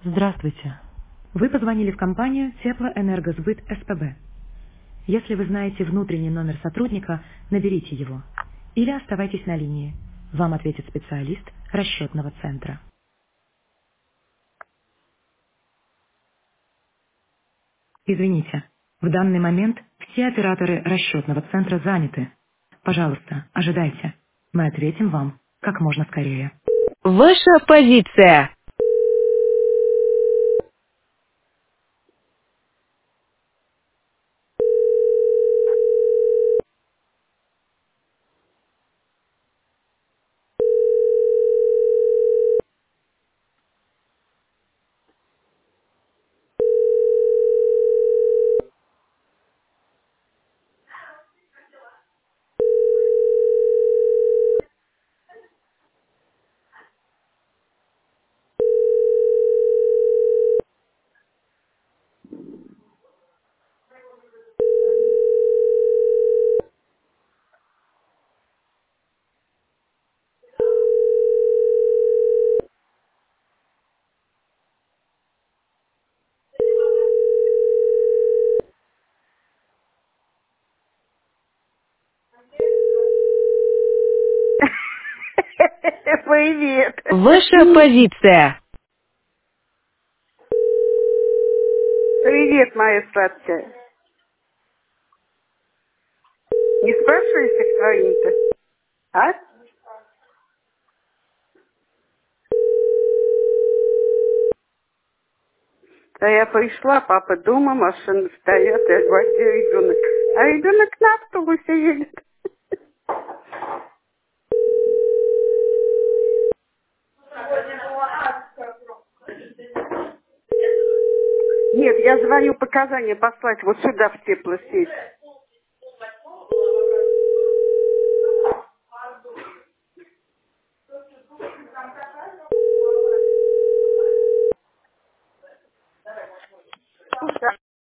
Здравствуйте. Вы позвонили в компанию Теплоэнергосбыт СПБ. Если вы знаете внутренний номер сотрудника, наберите его. Или оставайтесь на линии. Вам ответит специалист расчетного центра. Извините, в данный момент все операторы расчетного центра заняты. Пожалуйста, ожидайте. Мы ответим вам как можно скорее. Ваша позиция. Привет. Ваша позиция. Привет, моя сладкая. Не спрашивайся к твоим-то, а? Да я пришла, папа дома, машина стоят, я говорю, где ребенок? А ребенок на автобусе едет. Нет, я звоню показания послать вот сюда в теплосеть.